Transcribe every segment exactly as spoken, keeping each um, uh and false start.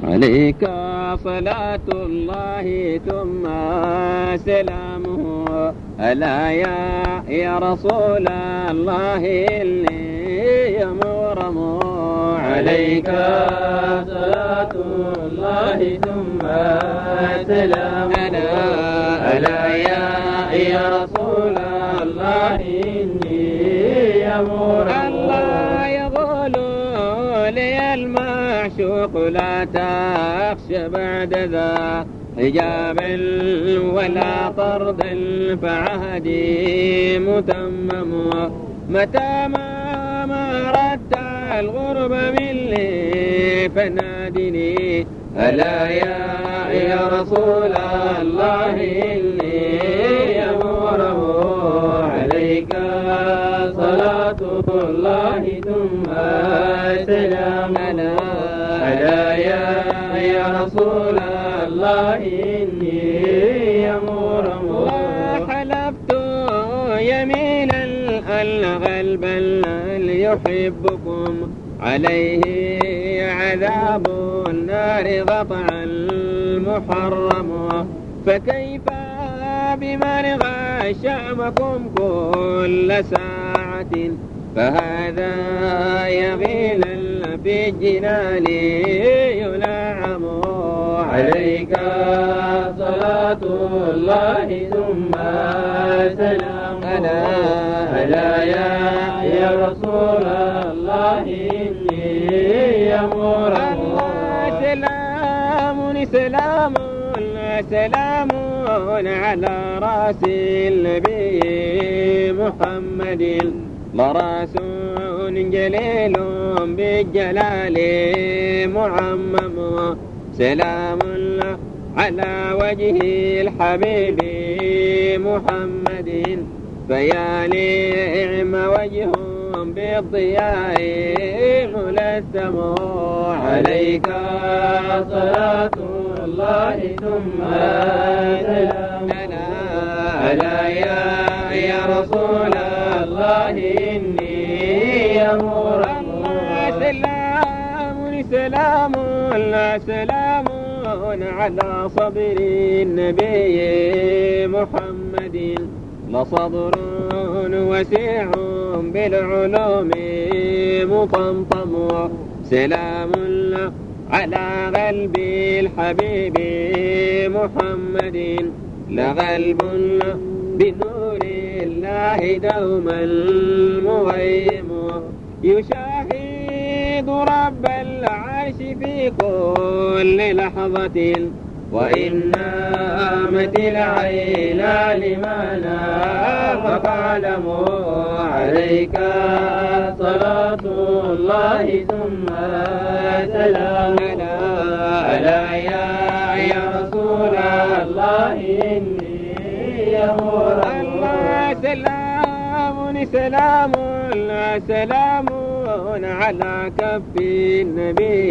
عليك صلاة الله ثم سلامه ألا يا يا رسول الله اللي يمرم عليك صلاة الله ثم سلامه ألا يا يا رسول الله إني يمرم الله يقول لي المعشوق لا تخشى بعد ذا حجاب ولا طرد فعهدي متمم متى ما مردت الغرب مني فنادني ألا يا يا رسول الله إني يمرم عليك صلاة الله ثم سلام ألا يا يا رسول الله إني يمرم وحلفت يمينا أن غلب يحبكم عليه عذاب النار قطعا محرم فكيف بمن غشمكم كل ساعة فهذا يغينا في الجنان ينعم عليك صلاة الله ثم سلام ألا يا يا رسول الله إني يمرم سلام سلام سلام على رأس النبي محمد لراس جليل بالجلال معمم سلام على وجه الحبيب محمد فيا نعم وجه بالضياء ملثم عليك صلاة الله ثم سلام ألا يا يا رسول الله إني يمرم سلام سلام سلام على صدر النبي محمد لصدر وسيع بالعلوم مطمطم سلام على قلب الحبيب محمد لغلب بنور الله دوما مغيم يشاهد رب العرش في كل لحظة وإن نامت العين لما نام فاعلموا عليك صلاة الله ثم سلام ألا يا يا رسول الله إني يمرم سلام سلام سلام على كف النبي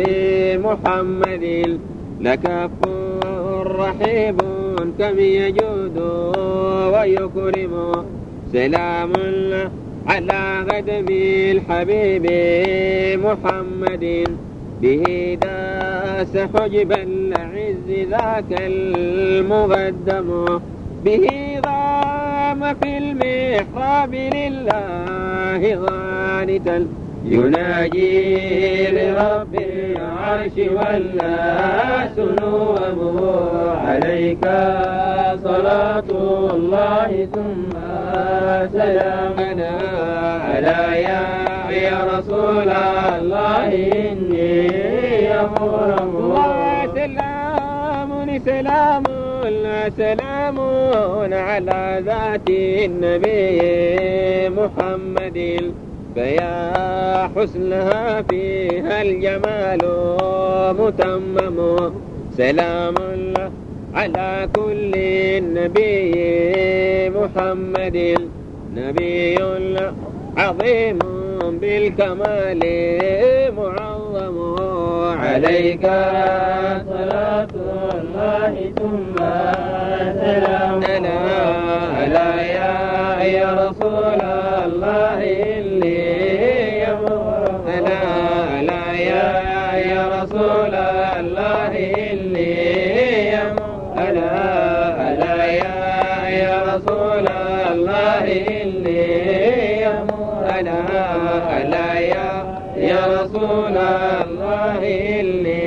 محمد لكف رحيب كم يجود ويكرم سلام على غدم الحبيب محمد به داس حجب العز ذاك المقدم به ضام في المحراب لله غانتا يناجي لرب العرش والناس نومه عليك صلاة الله ثم سلامنا ألا يا يا رسول الله إني يمرم سلام سلام سلام على ذات النبي محمد فيا حسنها فيها الجمال متمم سلام على كل النبي محمد نبي عظيم بالكمال معظم عليك صلاة الله ثم سلام ألا يا يا رسول الله إني يمرم ألا يا يا رسول الله إني ألا ألا يا يا رسول الله إني ألا ألا يا يا رسول الله إني